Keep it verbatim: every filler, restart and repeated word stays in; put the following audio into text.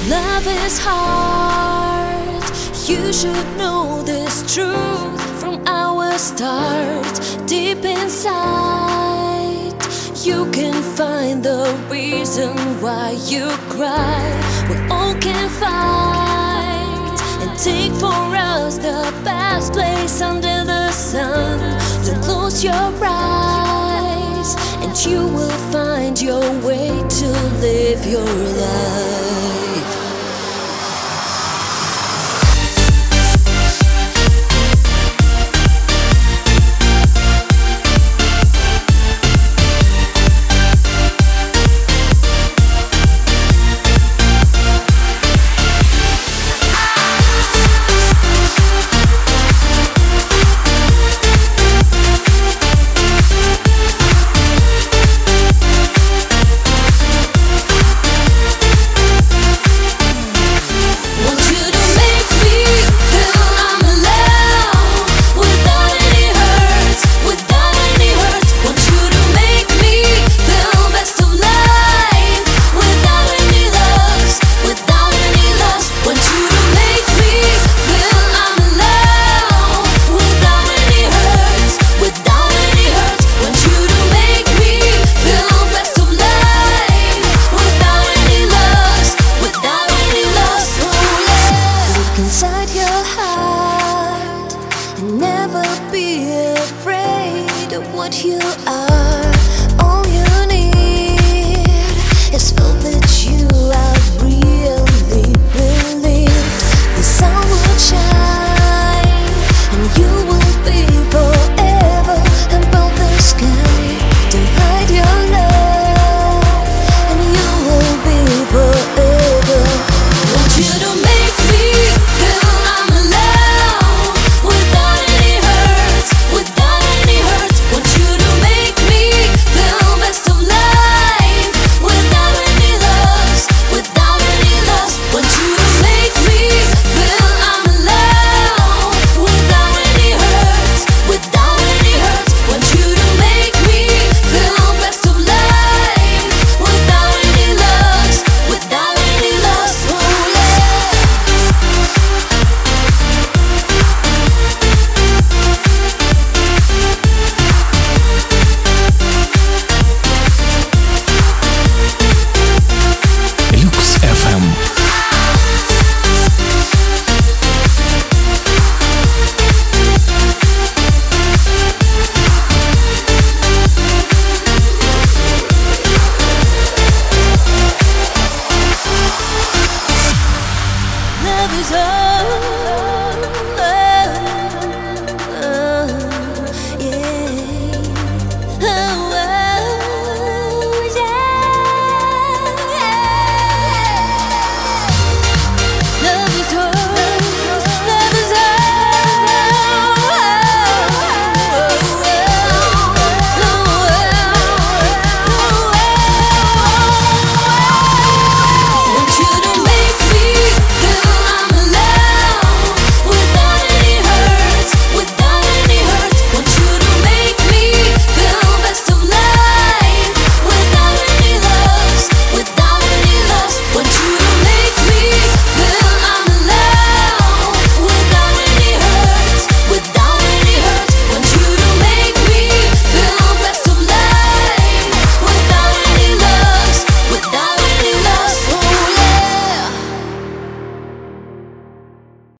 Love is hard. You should know this truth from our start. Deep inside, you can find the reason why you cry. We all can fight and take for us the best place under the sun. Don't close your eyes, and you will find your way to live your life.